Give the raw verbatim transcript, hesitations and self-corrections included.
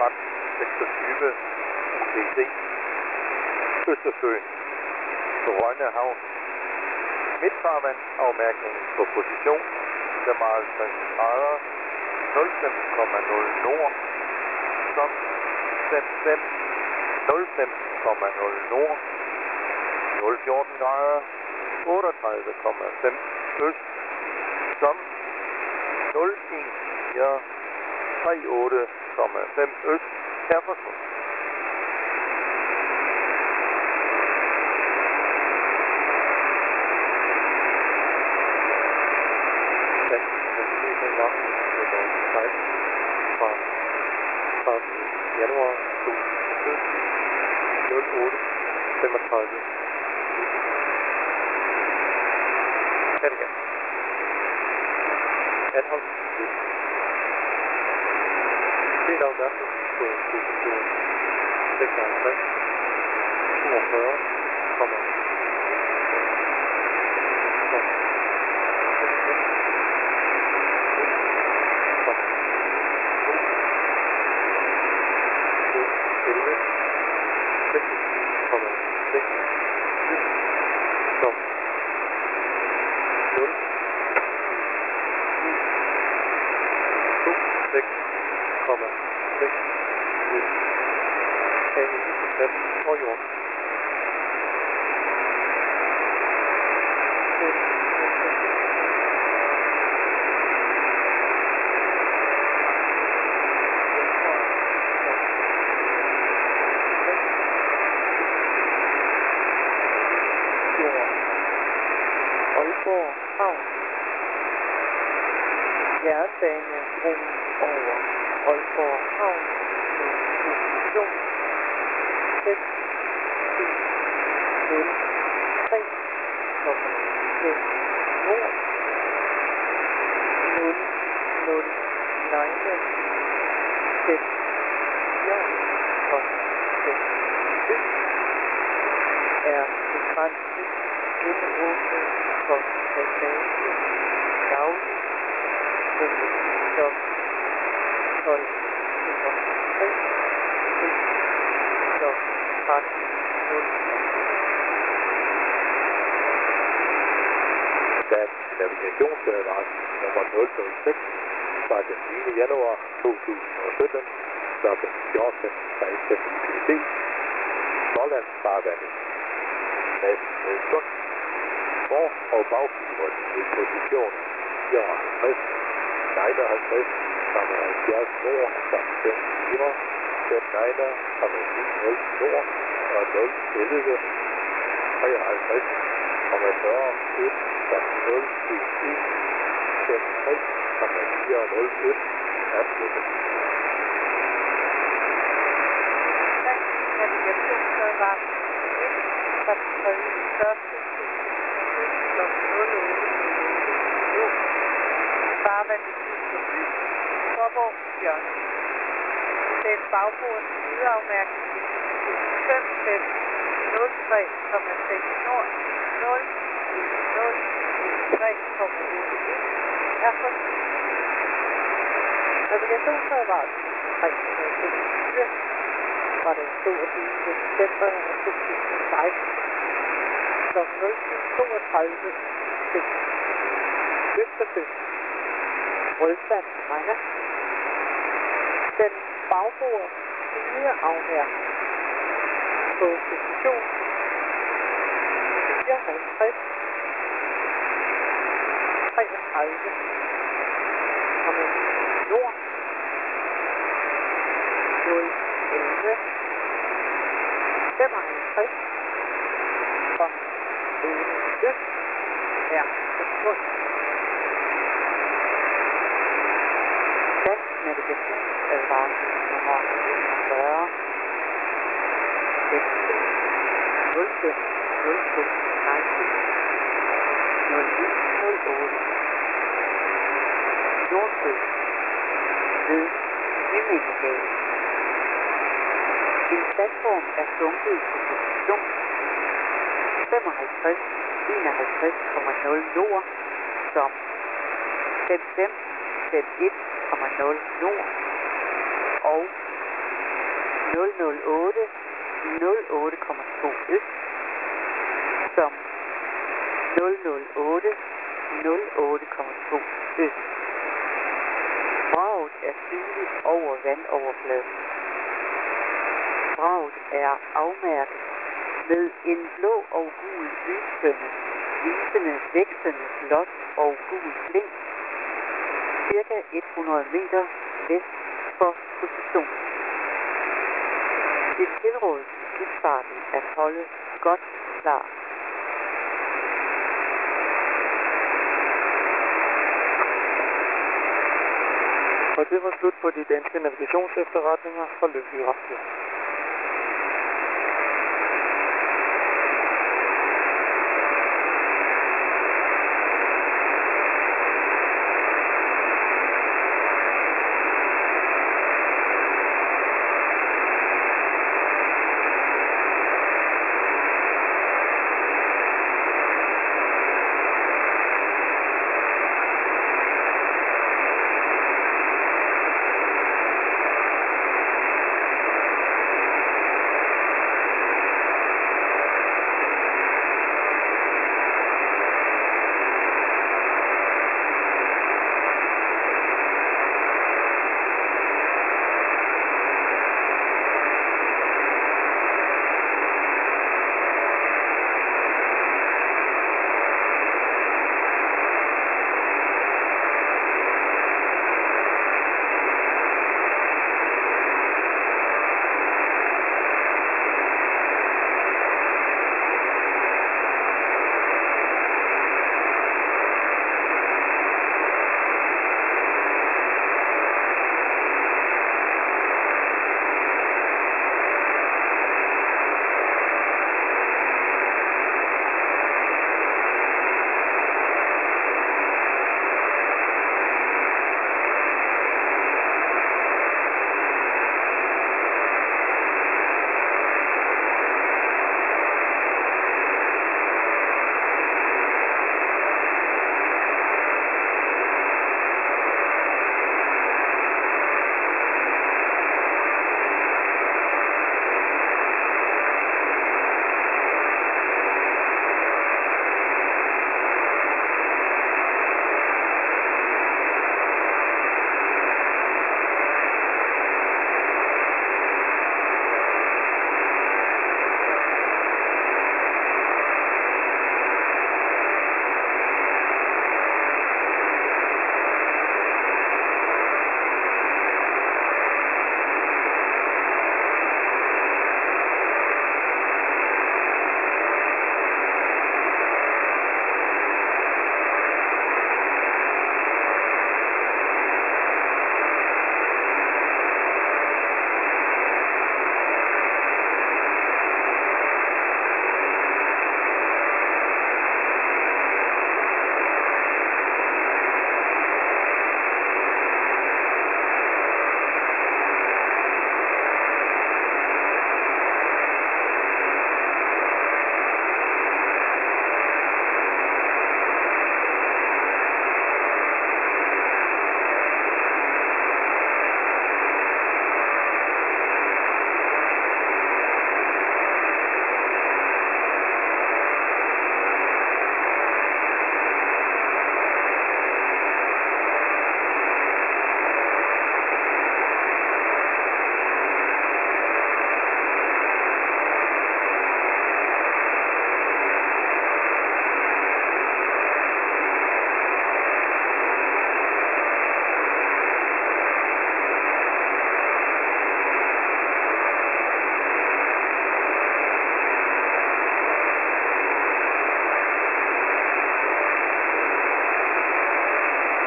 tretten seksogtyve U T C. Østersøen, Rønne Havn. Midtfarvand, afmærkning på position femoghalvtreds grader, nul fem komma nul nord, som fem fem, nul fem komma nul nord, nul fjorten grader, otteogtredive komma fem øst, som nul en fire, tre otte komma fem øst er forsvundet. Fra januar to tusind og sytten, nul otte femogtredive. Er det igen? Anholdsvis. Det er opmærksom på position seksoghalvtreds, toogfyrre, komma og jord. Aalborg Havn. Jernbanebro over Aalborg Havn. Position seks nul tre komma fem nord, nul nul nine fem fire komma fem øst er begrænset indåbnet for passage dagligt mellem klokken tolv tre til klokken tretten nul. Dansk navigationsadresse nummer nul nul seks fra den niende januar to tusind og sytten klokken fjorten tredive U T C. Smålandsfarvandet med Sund. For- og bagflyveren i position fireoghalvtreds, nioghalvtreds komma halvfjerds nord samt fem fire, fem niner komma ni nul nord og nul elleve, treoghalvtreds komma fyrre øst samt nul en en, fem tre komma fire nul øst er sluttet. Dansk navigationsadresse et fra den tredje første klokken nul otte nul farvandet syd for by, Forborg, Hjørne. Sæt bagbordets sideafmærkning fem fem nul tre komma seks nord, nul nul tre komma otte øst er forbi. Navigationsadresse tre hundrede og femogtyve fra den toogtyvende december to tusind og seksten klokken nul syv toogtredive Østersøen. Rødsand Rønne. Den bagbord sideafmærkning på position fireoghalvtreds, treogtredive komma nord, nul elleve, femoghalvtreds komma otte øst er forsvundet. Dansk navigationsadresse nummer enogfyrre, nul fem nul to seksten, nul ni nul otte, Nordsø, ved Himmelgade. En platform er sunket på position femoghalvtreds enoghalvtreds komma nul nord, som fem fem fem et komma nul nord og nul nul otte nul otte komma to øst som nul nul otte nul otte komma to øst. Vraget er synligt over vandoverfladen. Vraget er afmærket med en blå og gul lystønde, visende vekslende blåt og gul blink, cirka hundrede meter vest for positionen. Det tilrådes skibsfarten at holde godt klar. Og det var slut på de danske navigationsefterretninger fra Lyngby Radio.